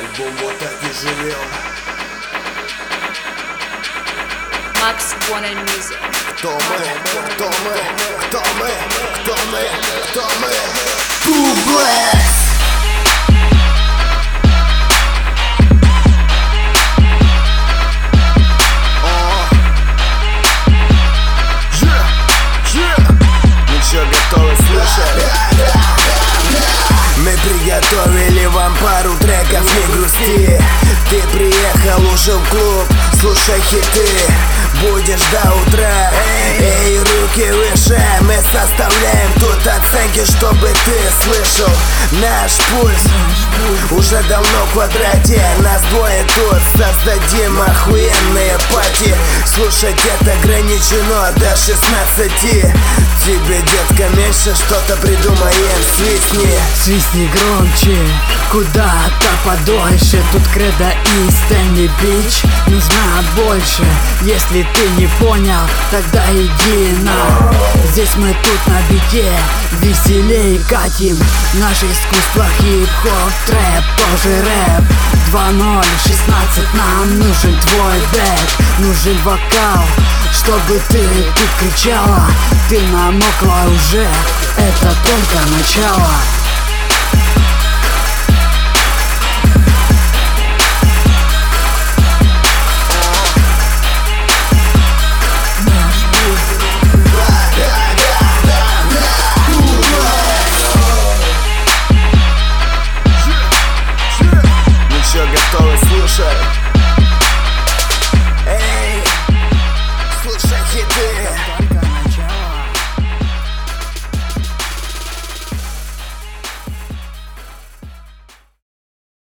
Альбом «Вот так и живем». Max One and Music. Кто мы? Кто мы? Кто мы? Кто мы? Кто мы? Бублэс! Ну чё, готовы слушать? Мы приготовили вам пару треков, не грусти. Ты приехал уже в клуб, слушай хиты. Будешь до утра, эй, руки выше. Мы составляем тут оценки, чтобы ты слышал наш пульс. Уже давно в квадрате, нас двое тут. Создадим охуенные пати. Слушать это ограничено до 16. Тебе, детка, меньше что-то придумаем. Свистни. Свистни громче, куда-то подольше. Тут Кредо и Стэнли Бич. Нужна больше. Если ты не понял, тогда иди на. Здесь мы тут на бите, веселей катим. Наше искусство хип-хоп, трэп, тоже рэп. 2-0, 16, нам нужен твой бэк. Нужен вокал, чтобы ты тут кричала. Ты намокла уже, это только начало.